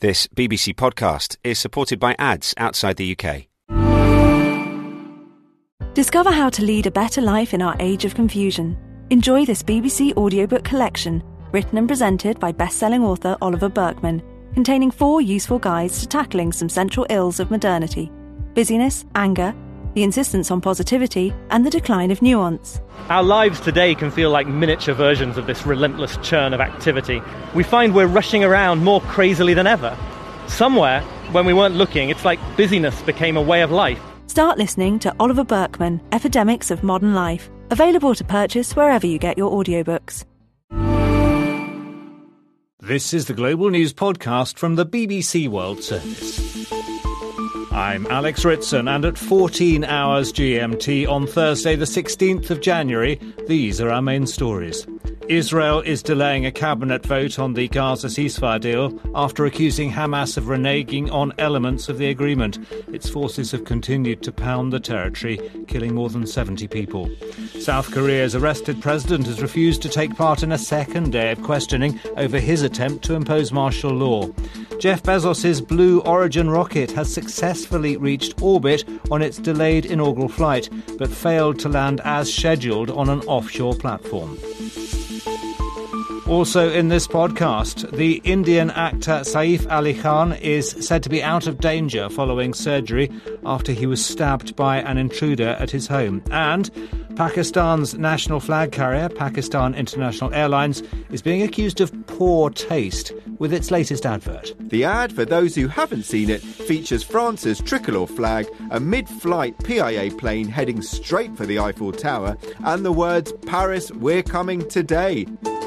This BBC podcast is supported by ads outside the UK. Discover how to lead a better life in our age of confusion. Enjoy this BBC audiobook collection, written and presented by best-selling author Oliver Burkeman, containing 4 useful guides to tackling some central ills of modernity: busyness, anger, the insistence on positivity, and the decline of nuance. Our lives today can feel like miniature versions of this relentless churn of activity. We find we're rushing around more crazily than ever. Somewhere, when we weren't looking, it's like busyness became a way of life. Start listening to Oliver Burkeman, Epidemics of Modern Life, available to purchase wherever you get your audiobooks. This is the Global News Podcast from the BBC World Service. I'm Alex Ritson, and at 14 hours GMT on Thursday the 16th of January, these are our main stories. Israel is delaying a cabinet vote on the Gaza ceasefire deal after accusing Hamas of reneging on elements of the agreement. Its forces have continued to pound the territory, killing more than 70 people. South Korea's arrested president has refused to take part in a second day of questioning over his attempt to impose martial law. Jeff Bezos' Blue Origin rocket has successfully reached orbit on its delayed inaugural flight, but failed to land as scheduled on an offshore platform. Also in this podcast, the Indian actor Saif Ali Khan is said to be out of danger following surgery after he was stabbed by an intruder at his home. And Pakistan's national flag carrier, Pakistan International Airlines, is being accused of poor taste with its latest advert. The ad, for those who haven't seen it, features France's tricolour flag, a mid-flight PIA plane heading straight for the Eiffel Tower, and the words, "Paris, we're coming today."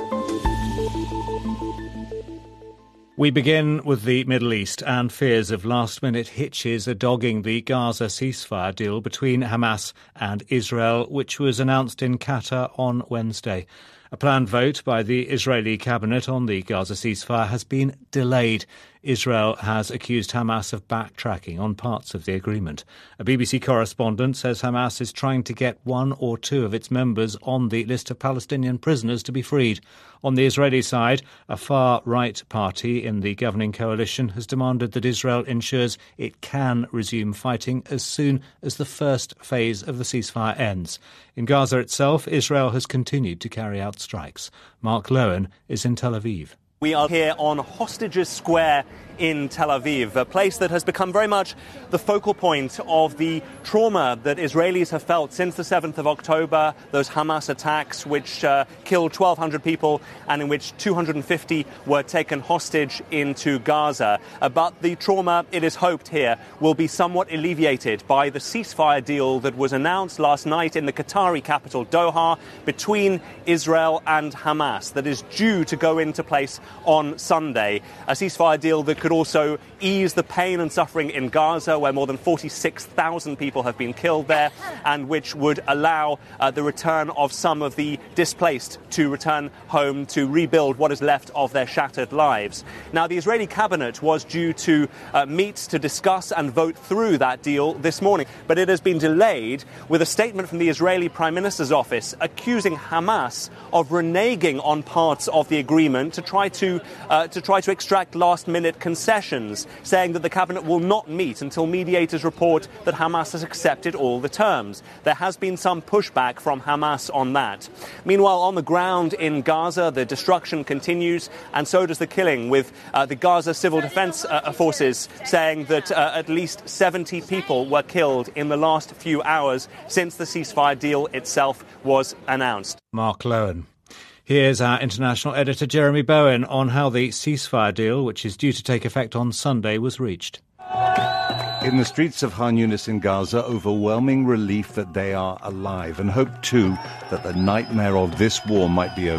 We begin with the Middle East, and fears of last-minute hitches are dogging the Gaza ceasefire deal between Hamas and Israel, which was announced in Qatar on Wednesday. A planned vote by the Israeli cabinet on the Gaza ceasefire has been delayed. Israel has accused Hamas of backtracking on parts of the agreement. A BBC correspondent says Hamas is trying to get 1 or 2 of its members on the list of Palestinian prisoners to be freed. On the Israeli side, a far-right party in the governing coalition has demanded that Israel ensures it can resume fighting as soon as the first phase of the ceasefire ends. In Gaza itself, Israel has continued to carry out strikes. Mark Lowen is in Tel Aviv. We are here on Hostages Square in Tel Aviv, a place that has become very much the focal point of the trauma that Israelis have felt since the 7th of October, those Hamas attacks which killed 1,200 people and in which 250 were taken hostage into Gaza. But the trauma, it is hoped here, will be somewhat alleviated by the ceasefire deal that was announced last night in the Qatari capital, Doha, between Israel and Hamas, that is due to go into place on Sunday. A ceasefire deal that could also ease the pain and suffering in Gaza, where more than 46,000 people have been killed there, and which would allow the return of some of the displaced to return home to rebuild what is left of their shattered lives. Now, the Israeli cabinet was due to meet to discuss and vote through that deal this morning, but it has been delayed with a statement from the Israeli Prime Minister's office accusing Hamas of reneging on parts of the agreement to try to extract last-minute concessions, saying that the cabinet will not meet until mediators report that Hamas has accepted all the terms. There has been some pushback from Hamas on that. Meanwhile, on the ground in Gaza, the destruction continues, and so does the killing, with the Gaza Civil Defense Forces saying that at least 70 people were killed in the last few hours since the ceasefire deal itself was announced. Mark Lowen. Here's our international editor Jeremy Bowen on how the ceasefire deal, which is due to take effect on Sunday, was reached. In the streets of Khan Yunis in Gaza, overwhelming relief that they are alive, and hope too that the nightmare of this war might be over.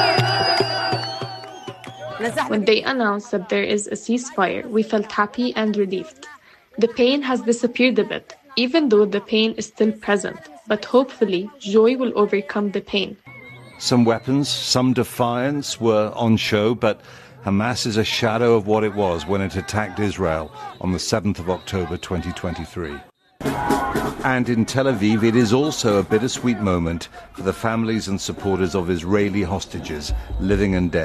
When they announced that there is a ceasefire, we felt happy and relieved. The pain has disappeared a bit, even though the pain is still present, but hopefully joy will overcome the pain. Some weapons, some defiance were on show, but Hamas is a shadow of what it was when it attacked Israel on the 7th of October 2023. And in Tel Aviv, it is also a bittersweet moment for the families and supporters of Israeli hostages, living and dead.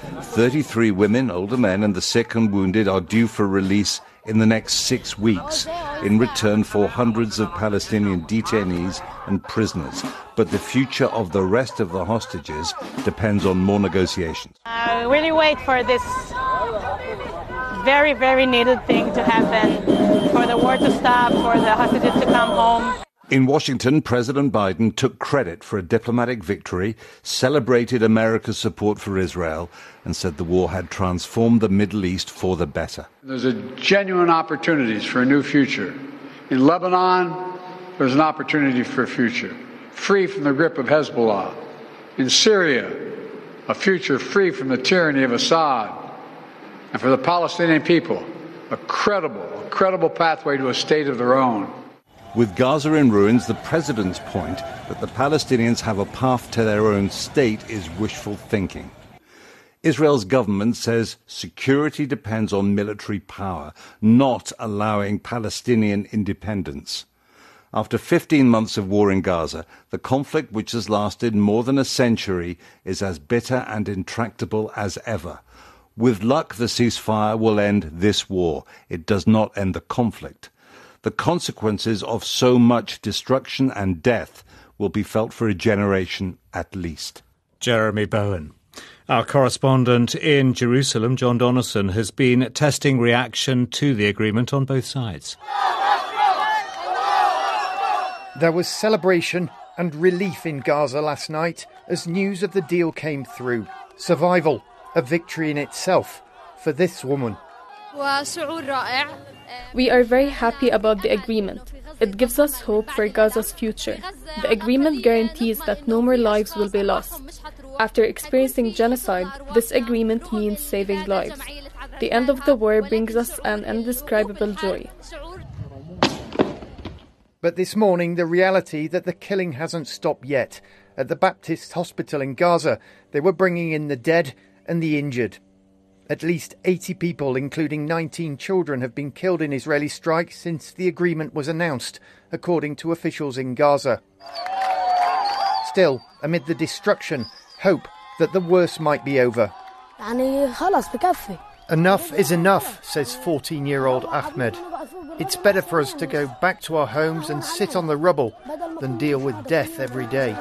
33 women, older men, and the sick and wounded are due for release in the next 6 weeks, in return for hundreds of Palestinian detainees and prisoners. But the future of the rest of the hostages depends on more negotiations. I really wait for this very, very needed thing to happen, for the war to stop, for the hostages to come home. In Washington, President Biden took credit for a diplomatic victory, celebrated America's support for Israel, and said the war had transformed the Middle East for the better. There's genuine opportunities for a new future. In Lebanon, there's an opportunity for a future, free from the grip of Hezbollah. In Syria, a future free from the tyranny of Assad. And for the Palestinian people, a credible pathway to a state of their own. With Gaza in ruins, the president's point that the Palestinians have a path to their own state is wishful thinking. Israel's government says security depends on military power, not allowing Palestinian independence. After 15 months of war in Gaza, the conflict, which has lasted more than a century, is as bitter and intractable as ever. With luck, the ceasefire will end this war. It does not end the conflict. The consequences of so much destruction and death will be felt for a generation at least. Jeremy Bowen. Our correspondent in Jerusalem, John Donnison, has been testing reaction to the agreement on both sides. There was celebration and relief in Gaza last night as news of the deal came through. Survival, a victory in itself for this woman. We are very happy about the agreement. It gives us hope for Gaza's future. The agreement guarantees that no more lives will be lost. After experiencing genocide, this agreement means saving lives. The end of the war brings us an indescribable joy. But this morning, the reality that the killing hasn't stopped yet. At the Baptist Hospital in Gaza, they were bringing in the dead and the injured. At least 80 people, including 19 children, have been killed in Israeli strikes since the agreement was announced, according to officials in Gaza. Still, amid the destruction, hope that the worst might be over. Enough is enough, says 14-year-old Ahmed. It's better for us to go back to our homes and sit on the rubble than deal with death every day.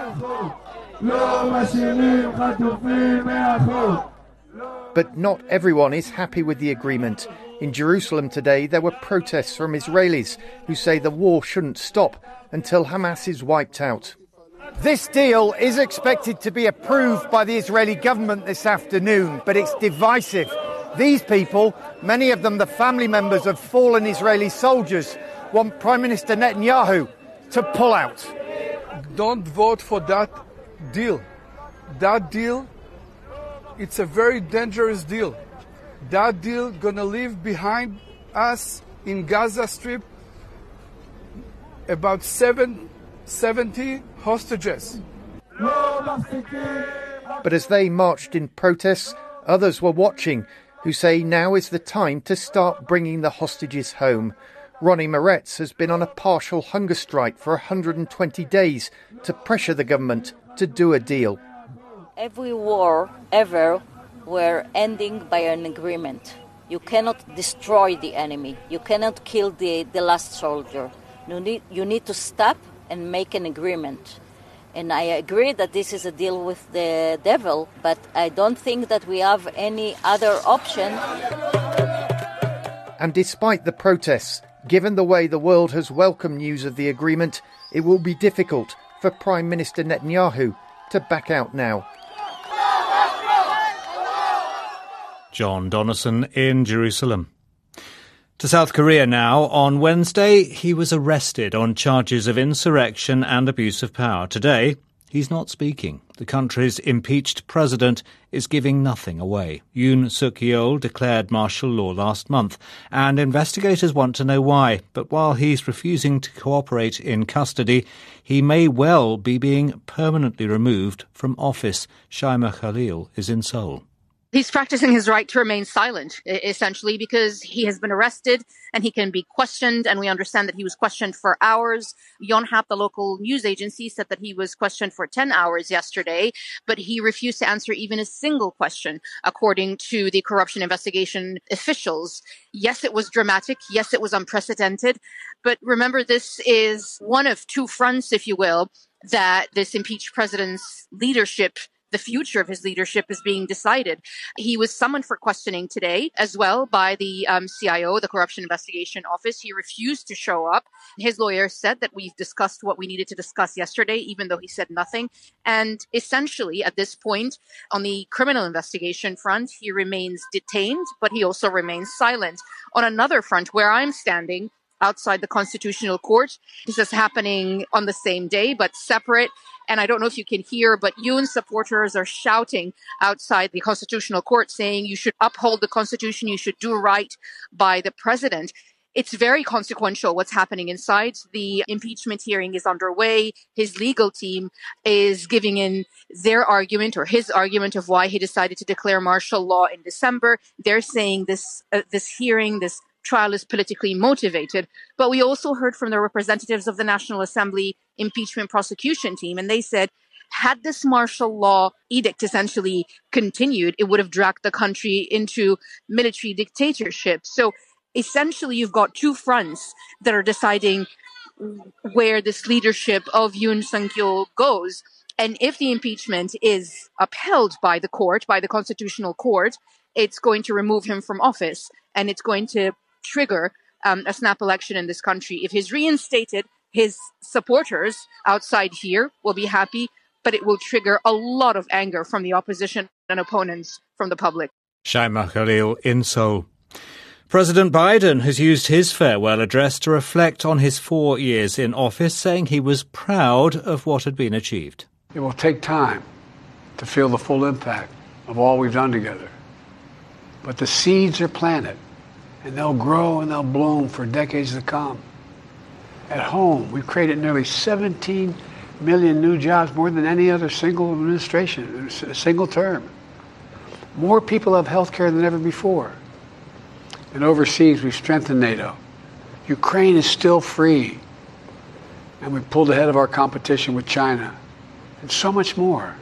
But not everyone is happy with the agreement. In Jerusalem today, there were protests from Israelis who say the war shouldn't stop until Hamas is wiped out. This deal is expected to be approved by the Israeli government this afternoon, but it's divisive. These people, many of them the family members of fallen Israeli soldiers, want Prime Minister Netanyahu to pull out. Don't vote for that deal. That deal, it's a very dangerous deal. That deal gonna leave behind us in Gaza Strip about 70 hostages. But as they marched in protests, others were watching, who say now is the time to start bringing the hostages home. Ronnie Moretz has been on a partial hunger strike for 120 days to pressure the government to do a deal. Every war ever were ending by an agreement. You cannot destroy the enemy. You cannot kill the last soldier. You need to stop and make an agreement. And I agree that this is a deal with the devil, but I don't think that we have any other option. And despite the protests, given the way the world has welcomed news of the agreement, it will be difficult for Prime Minister Netanyahu to back out now. John Donnison in Jerusalem. To South Korea now. On Wednesday, he was arrested on charges of insurrection and abuse of power. Today, he's not speaking. The country's impeached president is giving nothing away. Yoon Suk-yeol declared martial law last month, and investigators want to know why. But while he's refusing to cooperate in custody, he may well be being permanently removed from office. Shaima Khalil is in Seoul. He's practicing his right to remain silent, essentially, because he has been arrested and he can be questioned. And we understand that he was questioned for hours. Yonhap, the local news agency, said that he was questioned for 10 hours yesterday, but he refused to answer even a single question, according to the corruption investigation officials. Yes, it was dramatic. Yes, it was unprecedented. But remember, this is one of two fronts, if you will, that this impeached president's leadership, the future of his leadership, is being decided. He was summoned for questioning today as well by the CIO, the Corruption Investigation Office. He refused to show up. His lawyer said that we've discussed what we needed to discuss yesterday, even though he said nothing. And essentially, at this point, on the criminal investigation front, he remains detained, but he also remains silent. On another front, where I'm standing, outside the Constitutional Court. This is happening on the same day, but separate. And I don't know if you can hear, but Yoon supporters are shouting outside the Constitutional Court saying you should uphold the Constitution, you should do right by the president. It's very consequential what's happening inside. The impeachment hearing is underway. His legal team is giving in their argument or his argument of why he decided to declare martial law in December. They're saying this hearing, this trial is politically motivated. But we also heard from the representatives of the National Assembly impeachment prosecution team, and they said, had this martial law edict essentially continued, it would have dragged the country into military dictatorship. So essentially, you've got two fronts that are deciding where this leadership of Yoon Suk-yeol goes. And if the impeachment is upheld by the court, by the Constitutional Court, it's going to remove him from office, and it's going to trigger a snap election in this country. If he's reinstated, his supporters outside here will be happy, but it will trigger a lot of anger from the opposition and opponents from the public. Shaima Khalil in Seoul. President Biden has used his farewell address to reflect on his 4 years in office, saying he was proud of what had been achieved. It will take time to feel the full impact of all we've done together. But the seeds are planted, and they'll grow and they'll bloom for decades to come. At home, we've created nearly 17 million new jobs, more than any other single administration, a single term. More people have health care than ever before. And overseas, we've strengthened NATO. Ukraine is still free. And we've pulled ahead of our competition with China. And so much more.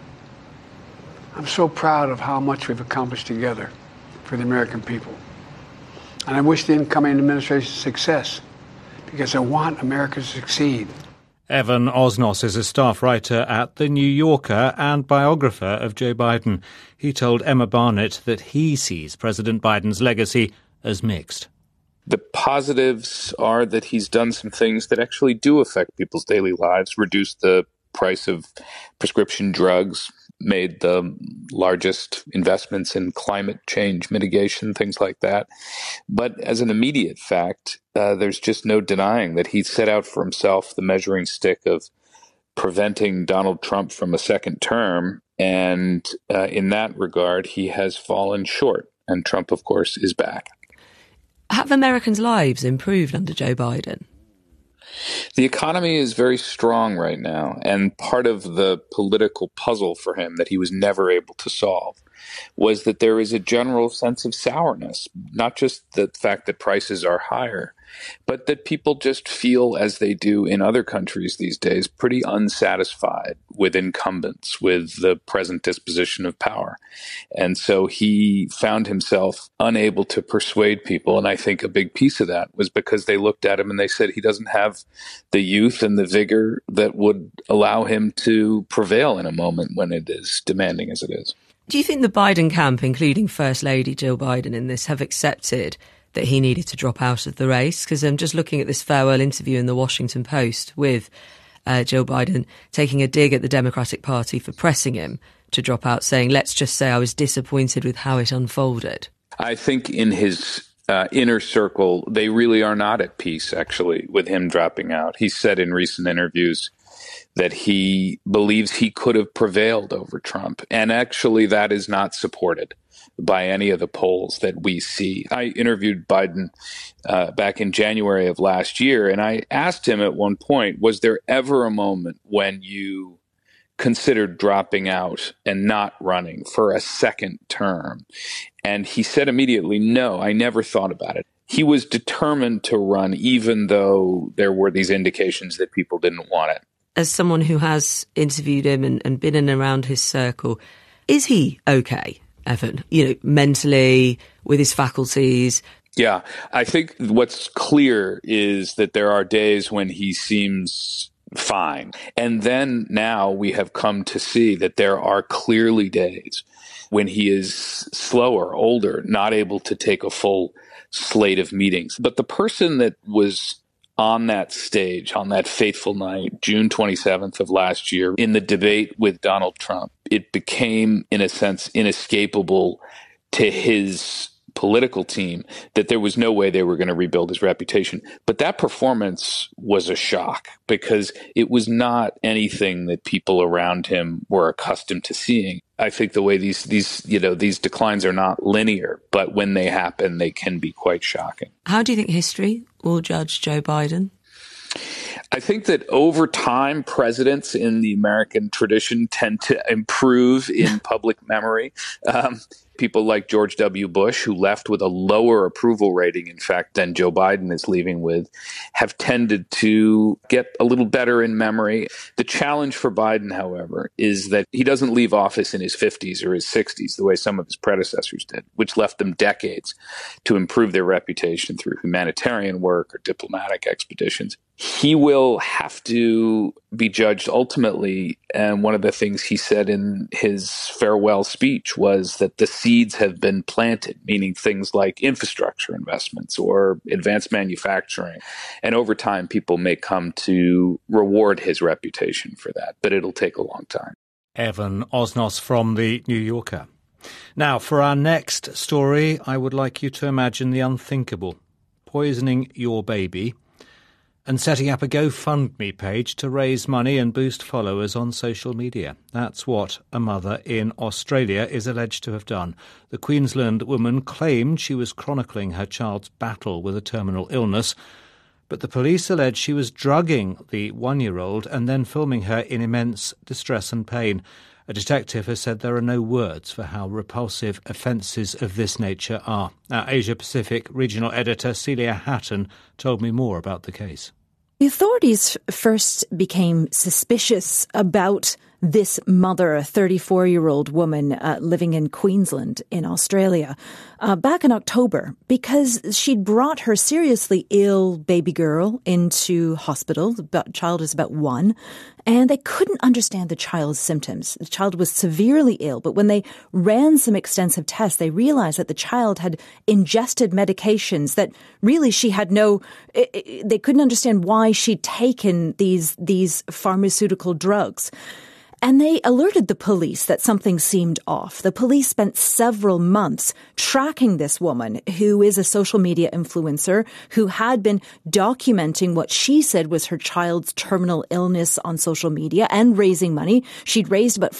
I'm so proud of how much we've accomplished together for the American people. And I wish the incoming administration success, because I want America to succeed. Evan Osnos is a staff writer at The New Yorker and biographer of Joe Biden. He told Emma Barnett that he sees President Biden's legacy as mixed. The positives are that he's done some things that actually do affect people's daily lives, reduced the price of prescription drugs, made the largest investments in climate change mitigation, things like that. But as an immediate fact, there's just no denying that he set out for himself the measuring stick of preventing Donald Trump from a second term. And in that regard, he has fallen short. And Trump, of course, is back. Have Americans' lives improved under Joe Biden? The economy is very strong right now, and part of the political puzzle for him that he was never able to solve was that there is a general sense of sourness, not just the fact that prices are higher, but that people just feel, as they do in other countries these days, pretty unsatisfied with incumbents, with the present disposition of power. And so he found himself unable to persuade people. And I think a big piece of that was because they looked at him and they said he doesn't have the youth and the vigor that would allow him to prevail in a moment when it is demanding as it is. Do you think the Biden camp, including First Lady Jill Biden in this, have accepted that he needed to drop out of the race? Because I'm just looking at this farewell interview in the Washington Post with Jill Biden taking a dig at the Democratic Party for pressing him to drop out, saying, let's just say I was disappointed with how it unfolded. I think in his inner circle, they really are not at peace, actually, with him dropping out. He said in recent interviews that he believes he could have prevailed over Trump. And actually, that is not supported by any of the polls that we see. I interviewed Biden back in January of last year, and I asked him at one point, was there ever a moment when you considered dropping out and not running for a second term. And he said immediately, no, I never thought about it. He was determined to run, even though there were these indications that people didn't want it. As someone who has interviewed him and been in and around his circle, is he okay, Evan? Mentally, with his faculties? Yeah, I think what's clear is that there are days when he seems fine. And then now we have come to see that there are clearly days when he is slower, older, not able to take a full slate of meetings. But the person that was on that stage, on that fateful night, June 27th of last year, in the debate with Donald Trump, it became, in a sense, inescapable to his political team that there was no way they were going to rebuild his reputation. But that performance was a shock because it was not anything that people around him were accustomed to seeing. I think the way these declines are not linear, but when they happen, they can be quite shocking. How do you think history will judge Joe Biden? I think that over time, presidents in the American tradition tend to improve in public memory. People like George W. Bush, who left with a lower approval rating, in fact, than Joe Biden is leaving with, have tended to get a little better in memory. The challenge for Biden, however, is that he doesn't leave office in his 50s or his 60s the way some of his predecessors did, which left them decades to improve their reputation through humanitarian work or diplomatic expeditions. He will have to be judged ultimately. And one of the things he said in his farewell speech was that the seeds have been planted, meaning things like infrastructure investments or advanced manufacturing. And over time, people may come to reward his reputation for that, but it'll take a long time. Evan Osnos from The New Yorker. Now, for our next story, I would like you to imagine the unthinkable: poisoning your baby and setting up a GoFundMe page to raise money and boost followers on social media. That's what a mother in Australia is alleged to have done. The Queensland woman claimed she was chronicling her child's battle with a terminal illness, but the police allege she was drugging the 1-year-old and then filming her in immense distress and pain. A detective has said there are no words for how repulsive offences of this nature are. Our Asia-Pacific regional editor Celia Hatton told me more about the case. The authorities first became suspicious about this mother, a 34-year-old woman living in Queensland in Australia, back in October, because she'd brought her seriously ill baby girl into hospital. The child is about 1, and they couldn't understand the child's symptoms. The child was severely ill, but when they ran some extensive tests, they realized that the child had ingested medications that really she had they couldn't understand why she'd taken these pharmaceutical drugs. And they alerted the police that something seemed off. The police spent several months tracking this woman, who is a social media influencer, who had been documenting what she said was her child's terminal illness on social media and raising money. She'd raised about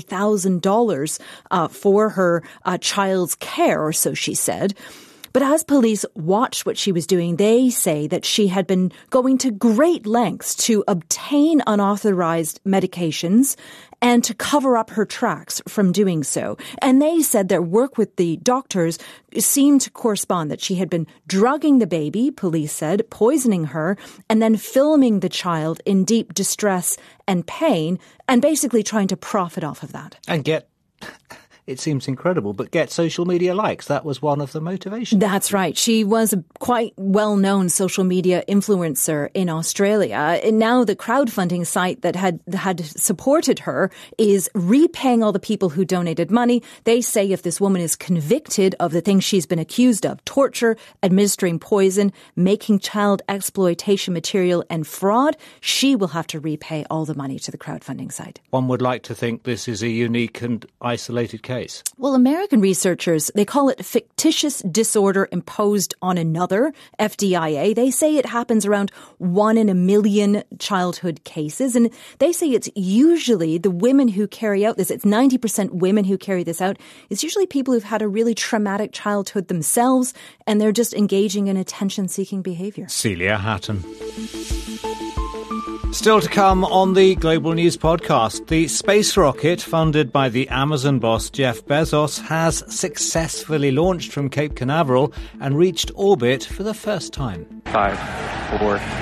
$40,000 for her child's care, or so she said. But as police watched what she was doing, they say that she had been going to great lengths to obtain unauthorized medications and to cover up her tracks from doing so. And they said their work with the doctors seemed to correspond, that she had been drugging the baby, police said, poisoning her, and then filming the child in deep distress and pain, and basically trying to profit off of that. And it seems incredible, but get social media likes. That was one of the motivations. That's right. She was a quite well-known social media influencer in Australia. And now the crowdfunding site that had supported her is repaying all the people who donated money. They say if this woman is convicted of the things she's been accused of, torture, administering poison, making child exploitation material, and fraud, she will have to repay all the money to the crowdfunding site. One would like to think this is a unique and isolated case. Well, American researchers, they call it fictitious disorder imposed on another, FDIA. They say it happens around 1 in a million childhood cases. And they say it's usually the women who carry out this. It's 90% women who carry this out. It's usually people who've had a really traumatic childhood themselves, and they're just engaging in attention-seeking behavior. Celia Hatton. Still to come on the Global News podcast, the space rocket funded by the Amazon boss Jeff Bezos has successfully launched from Cape Canaveral and reached orbit for the first time. 5, 4, 1.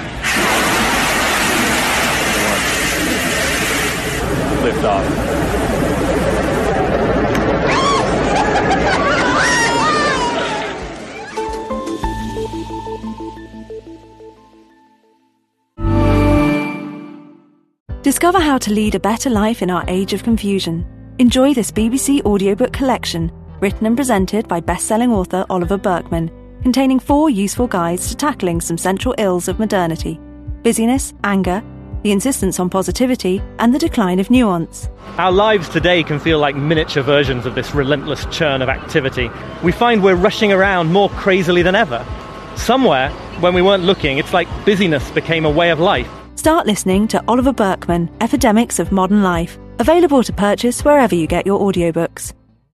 Liftoff. Discover how to lead a better life in our age of confusion. Enjoy this BBC audiobook collection, written and presented by best-selling author Oliver Burkeman, containing 4 useful guides to tackling some central ills of modernity: busyness, anger, the insistence on positivity, and the decline of nuance. Our lives today can feel like miniature versions of this relentless churn of activity. We find we're rushing around more crazily than ever. Somewhere, when we weren't looking, it's like busyness became a way of life. Start listening to Oliver Burkeman, Epidemics of Modern Life, available to purchase wherever you get your audiobooks.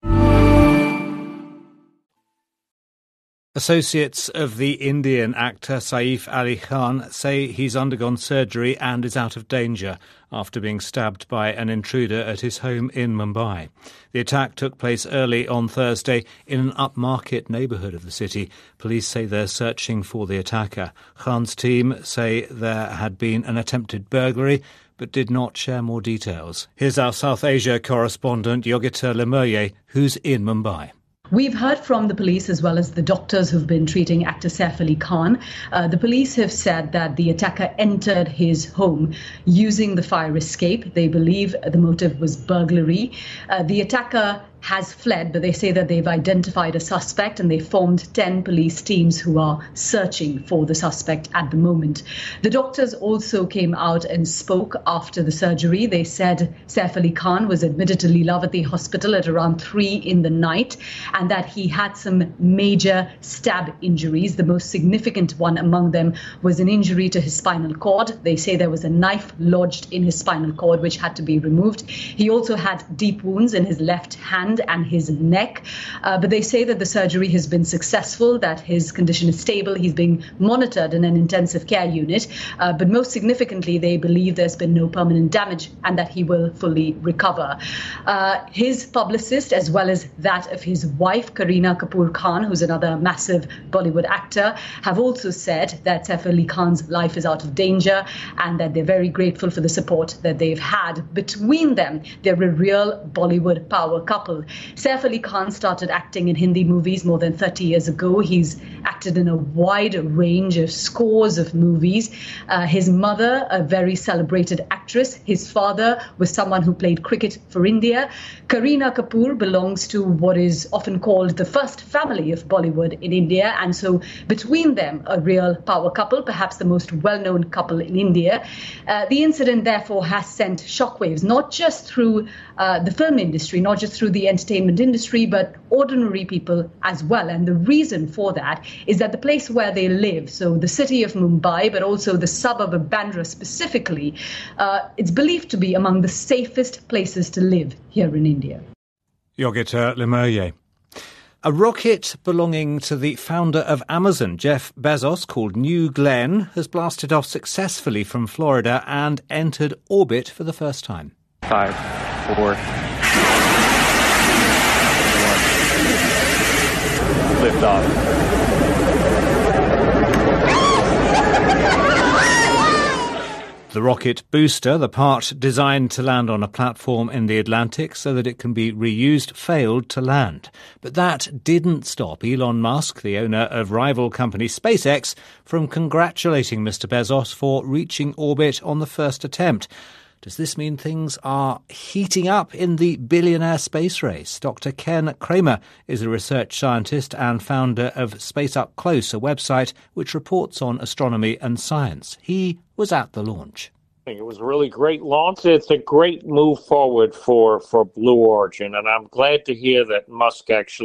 Associates of the Indian actor Saif Ali Khan say he's undergone surgery and is out of danger after being stabbed by an intruder at his home in Mumbai. The attack took place early on Thursday in an upmarket neighbourhood of the city. Police say they're searching for the attacker. Khan's team say there had been an attempted burglary, but did not share more details. Here's our South Asia correspondent Yogita Lemerye, who's in Mumbai. We've heard from the police as well as the doctors who've been treating actor Saif Ali Khan. The police have said that the attacker entered his home using the fire escape. They believe the motive was burglary. The attacker has fled, but they say that they've identified a suspect and they formed 10 police teams who are searching for the suspect at the moment. The doctors also came out and spoke after the surgery. They said Saif Ali Khan was admitted to Lilavati Hospital at around 3 in the night and that he had some major stab injuries. The most significant one among them was an injury to his spinal cord. They say there was a knife lodged in his spinal cord which had to be removed. He also had deep wounds in his left hand and his neck, but they say that the surgery has been successful, that his condition is stable, he's being monitored in an intensive care unit, but most significantly they believe there's been no permanent damage and that he will fully recover. His publicist, as well as that of his wife Kareena Kapoor Khan, who's another massive Bollywood actor, have also said that Saif Ali Khan's life is out of danger and that they're very grateful for the support that they've had between them. They're a real Bollywood power couple. Saif Ali Khan started acting in Hindi movies more than 30 years ago. He's acted in a wide range of scores of movies. His mother, a very celebrated actress. His father was someone who played cricket for India. Kareena Kapoor belongs to what is often called the first family of Bollywood in India. And so between them, a real power couple, perhaps the most well-known couple in India. The incident, therefore, has sent shockwaves, not just through the film industry, not just through the entertainment industry, but ordinary people as well. And the reason for that is that the place where they live, so the city of Mumbai, but also the suburb of Bandra specifically, it's believed to be among the safest places to live here in India. Yogita Lemerye. A rocket belonging to the founder of Amazon, Jeff Bezos, called New Glenn, has blasted off successfully from Florida and entered orbit for the first time. 5, 4, 1. Liftoff. The rocket booster, the part designed to land on a platform in the Atlantic so that it can be reused, failed to land. But that didn't stop Elon Musk, the owner of rival company SpaceX, from congratulating Mr. Bezos for reaching orbit on the first attempt. Does this mean things are heating up in the billionaire space race? Dr. Ken Kramer is a research scientist and founder of Space Up Close, a website which reports on astronomy and science. He was at the launch. It was a really great launch. It's a great move forward for Blue Origin, and I'm glad to hear that Musk actually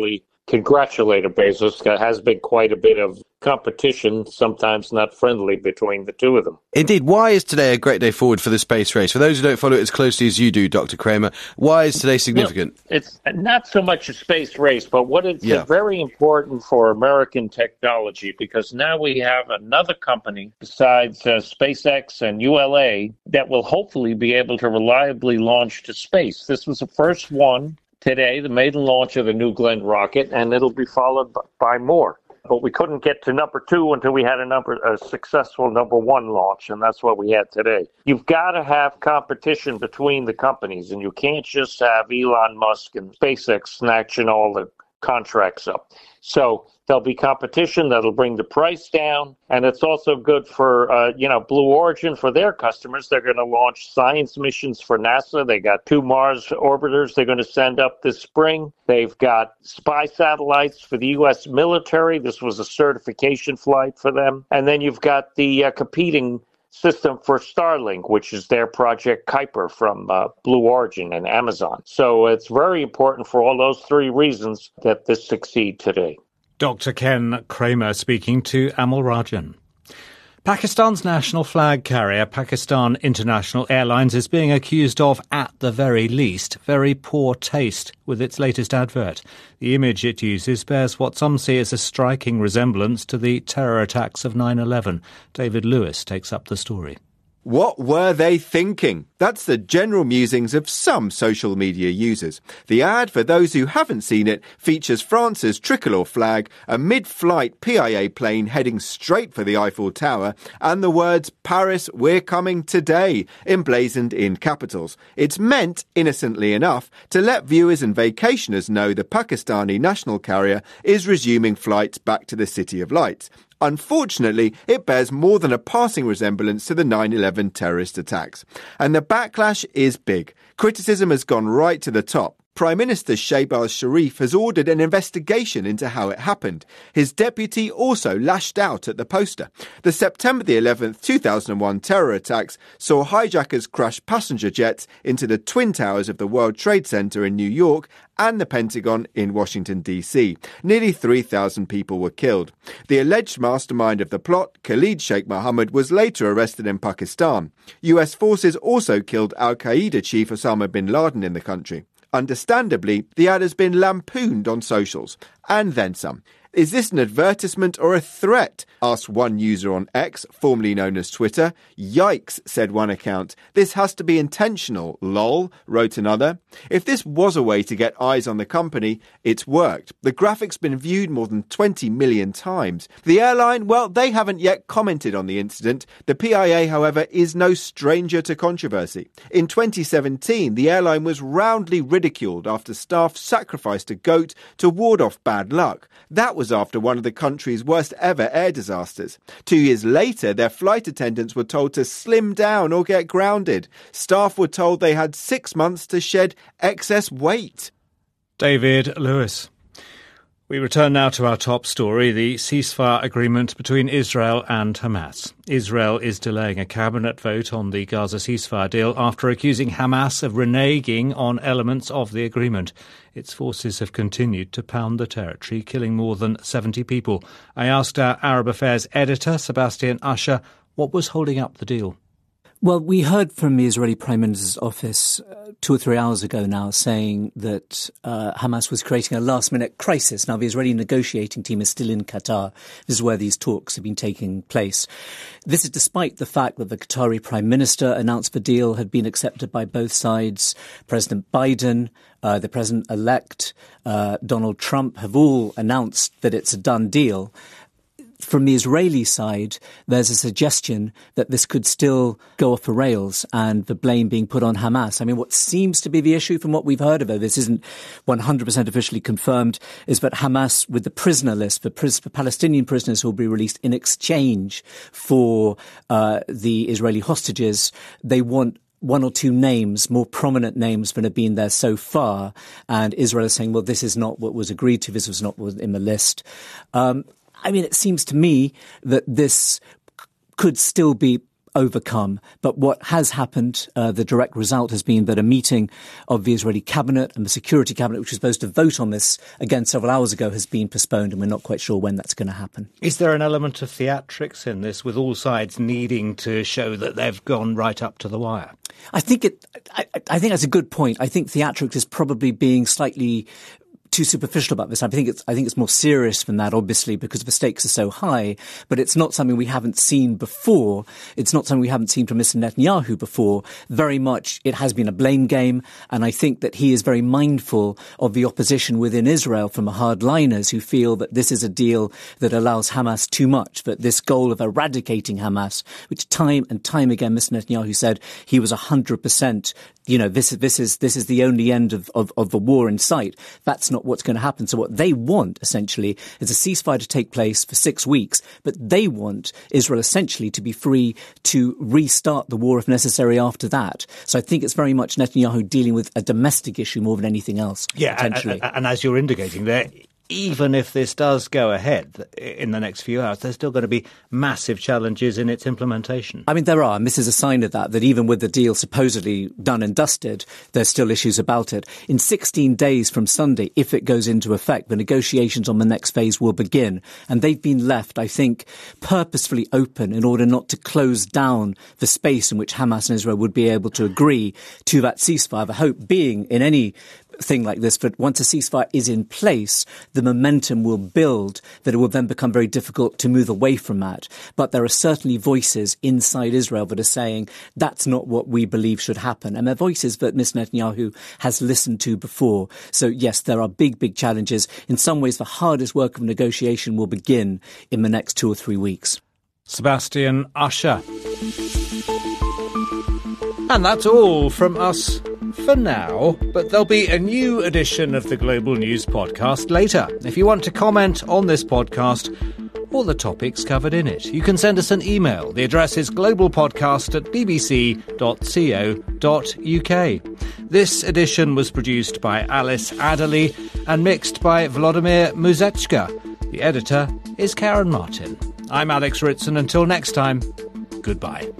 congratulated Bezos. There has been quite a bit of competition, sometimes not friendly, between the two of them. Indeed. Why is today a great day forward for the space race? For those who don't follow it as closely as you do, Dr. Kramer, why is today significant? Well, it's not so much a space race, but what it's very important for American technology, because now we have another company besides SpaceX and ULA that will hopefully be able to reliably launch to space. This was the first one today, the maiden launch of the New Glenn rocket, and it'll be followed by more. But we couldn't get to number 2 until we had a successful number 1 launch, and that's what we had today. You've got to have competition between the companies, and you can't just have Elon Musk and SpaceX snatching all the contracts up. So there'll be competition that'll bring the price down, and it's also good for Blue Origin, for their customers. They're going to launch science missions for NASA. They got 2 Mars orbiters they're going to send up this spring. They've got spy satellites for the U.S. military. This was a certification flight for them. And then you've got the competing system for Starlink, which is their Project Kuiper from Blue Origin and Amazon. So it's very important for all those 3 reasons that this succeed today. Dr. Ken Kramer speaking to Amal Rajan. Pakistan's national flag carrier, Pakistan International Airlines, is being accused of, at the very least, very poor taste with its latest advert. The image it uses bears what some see as a striking resemblance to the terror attacks of 9/11. David Lewis takes up the story. What were they thinking? That's the general musings of some social media users. The ad, for those who haven't seen it, features France's tricolour flag, a mid-flight PIA plane heading straight for the Eiffel Tower, and the words, "Paris, we're coming today," emblazoned in capitals. It's meant, innocently enough, to let viewers and vacationers know the Pakistani national carrier is resuming flights back to the City of Lights. Unfortunately, it bears more than a passing resemblance to the 9/11 terrorist attacks. And the backlash is big. Criticism has gone right to the top. Prime Minister Shehbaz Sharif has ordered an investigation into how it happened. His deputy also lashed out at the poster. The September the 11th, 2001 terror attacks saw hijackers crash passenger jets into the Twin Towers of the World Trade Center in New York and the Pentagon in Washington, D.C. Nearly 3,000 people were killed. The alleged mastermind of the plot, Khalid Sheikh Mohammed, was later arrested in Pakistan. US forces also killed al-Qaeda chief Osama bin Laden in the country. Understandably, the ad has been lampooned on socials, and then some. Is this an advertisement or a threat? Asked one user on X, formerly known as Twitter. Yikes, said one account. This has to be intentional, lol, wrote another. If this was a way to get eyes on the company, it's worked. The graphic's been viewed more than 20 million times. The airline, well, they haven't yet commented on the incident. The PIA, however, is no stranger to controversy. In 2017, the airline was roundly ridiculed after staff sacrificed a goat to ward off bad luck. That was after one of the country's worst ever air disasters. 2 years later, their flight attendants were told to slim down or get grounded. Staff were told they had 6 months to shed excess weight. David Lewis. We return now to our top story, the ceasefire agreement between Israel and Hamas. Israel is delaying a cabinet vote on the Gaza ceasefire deal after accusing Hamas of reneging on elements of the agreement. Its forces have continued to pound the territory, killing more than 70 people. I asked our Arab Affairs editor, Sebastian Usher, what was holding up the deal. Well, we heard from the Israeli Prime Minister's office 2 or 3 hours ago now saying that Hamas was creating a last-minute crisis. Now, the Israeli negotiating team is still in Qatar. This is where these talks have been taking place. This is despite the fact that the Qatari Prime Minister announced the deal had been accepted by both sides. President Biden, the President-elect, Donald Trump have all announced that it's a done deal. From the Israeli side, there's a suggestion that this could still go off the rails and the blame being put on Hamas. I mean, what seems to be the issue from what we've heard of it, this isn't 100% officially confirmed, is that Hamas, with the prisoner list, the Palestinian prisoners who will be released in exchange for the Israeli hostages, they want 1 or 2 names, more prominent names than have been there so far. And Israel is saying, well, this is not what was agreed to. This was not what was in the list. I mean, it seems to me that this could still be overcome. But what has happened, the direct result has been that a meeting of the Israeli cabinet and the security cabinet, which was supposed to vote on this again several hours ago, has been postponed, and we're not quite sure when that's going to happen. Is there an element of theatrics in this, with all sides needing to show that they've gone right up to the wire? I think that's a good point. I think theatrics is probably being slightly too superficial about this. I think it's more serious than that, obviously, because the stakes are so high, but it's not something we haven't seen before. It's not something we haven't seen from Mr. Netanyahu before. Very much it has been a blame game, and I think that he is very mindful of the opposition within Israel from the hardliners who feel that this is a deal that allows Hamas too much, that this goal of eradicating Hamas, which time and time again Mr. Netanyahu said he was 100%, this is the only end of the war in sight. That's not what's going to happen. So what they want, essentially, is a ceasefire to take place for 6 weeks, but they want Israel essentially to be free to restart the war if necessary after that. So I think it's very much Netanyahu dealing with a domestic issue more than anything else. Yeah, potentially. And as you're indicating there, even if this does go ahead in the next few hours, there's still going to be massive challenges in its implementation. I mean, there are, and this is a sign of that even with the deal supposedly done and dusted, there's still issues about it. In 16 days from Sunday, if it goes into effect, the negotiations on the next phase will begin. And they've been left, I think, purposefully open in order not to close down the space in which Hamas and Israel would be able to agree to that ceasefire. The hope being in any thing like this, but once a ceasefire is in place, the momentum will build, that it will then become very difficult to move away from that. But there are certainly voices inside Israel that are saying that's not what we believe should happen. And they're voices that Mr. Netanyahu has listened to before. So yes, there are big, big challenges. In some ways, the hardest work of negotiation will begin in the next 2 or 3 weeks. Sebastian Usher. And that's all from us for now, but there'll be a new edition of the Global News Podcast later. If you want to comment on this podcast or the topics covered in it, you can send us an email. The address is globalpodcast@bbc.co.uk. This edition was produced by Alice Adderley and mixed by Vladimir Muzechka. The editor is Karen Martin. I'm Alex Ritson. Until next time, goodbye.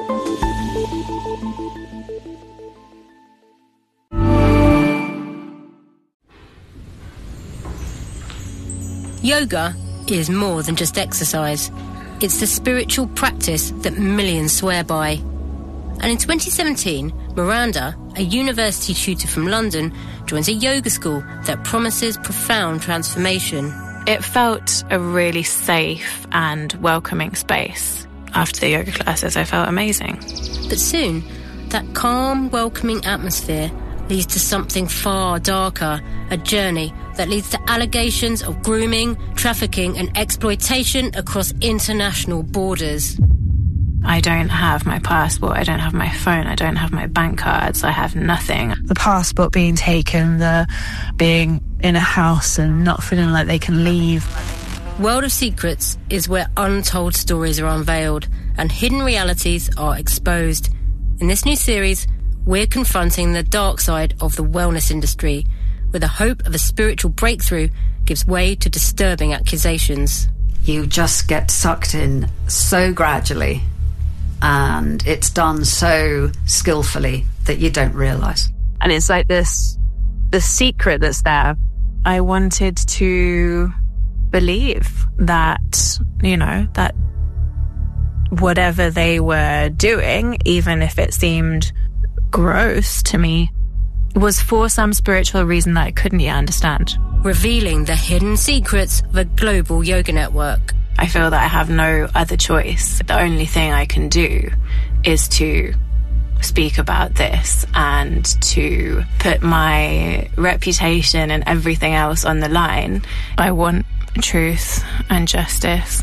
Yoga is more than just exercise. It's the spiritual practice that millions swear by. And in 2017, Miranda, a university tutor from London, joins a yoga school that promises profound transformation. It felt a really safe and welcoming space. After the yoga classes, I felt amazing. But soon, that calm, welcoming atmosphere leads to something far darker, a journey that leads to allegations of grooming, trafficking and exploitation across international borders. I don't have my passport, I don't have my phone, I don't have my bank cards, I have nothing. The passport being taken, the being in a house and not feeling like they can leave. World of Secrets is where untold stories are unveiled and hidden realities are exposed. In this new series, we're confronting the dark side of the wellness industry, where the hope of a spiritual breakthrough gives way to disturbing accusations. You just get sucked in so gradually, and it's done so skillfully that you don't realise. And it's like the secret that's there. I wanted to believe that, that whatever they were doing, even if it seemed gross to me, was for some spiritual reason that I couldn't yet understand. Revealing the hidden secrets of a global yoga network. I feel that I have no other choice. The only thing I can do is to speak about this and to put my reputation and everything else on the line. I want truth and justice,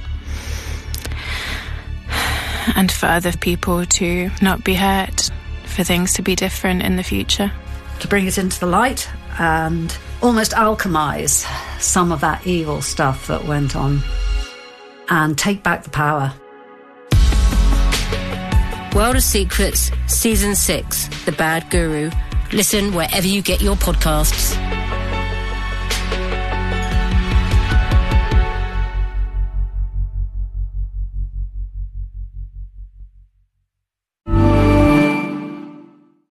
and for other people to not be hurt, for things to be different in the future. To bring it into the light and almost alchemize some of that evil stuff that went on and take back the power. World of Secrets, Season 6, The Bad Guru. Listen wherever you get your podcasts.